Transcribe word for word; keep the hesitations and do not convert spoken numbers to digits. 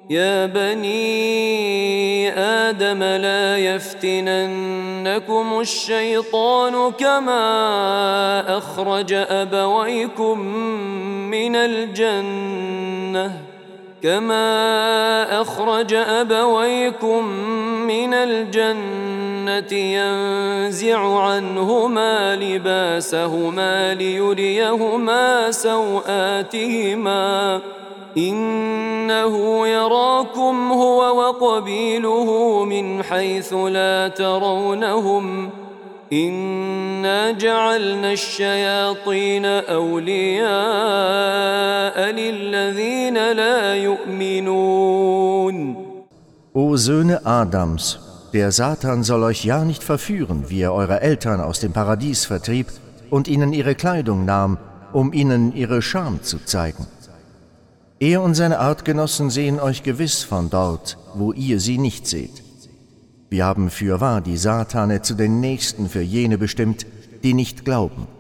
يا بني آدم لا يفتننكم الشيطان كما أخرج أبويكم من الجنة كما أخرج أبويكم من الجنة ينزع عنهما لباسهما ليريهما سوآتهما إنه يراكم هو وقبيله من حيث لا ترونهم إنا جعلنا الشياطين أولياء للذين لا يؤمنون. O Söhne Adams, der Satan soll euch ja nicht verführen, wie er eure Eltern aus dem Paradies vertrieb und ihnen ihre Kleidung nahm, um ihnen ihre Scham zu zeigen. Er und seine Artgenossen sehen euch gewiss von dort, wo ihr sie nicht seht. Wir haben fürwahr die Satane zu den Nächsten für jene bestimmt, die nicht glauben.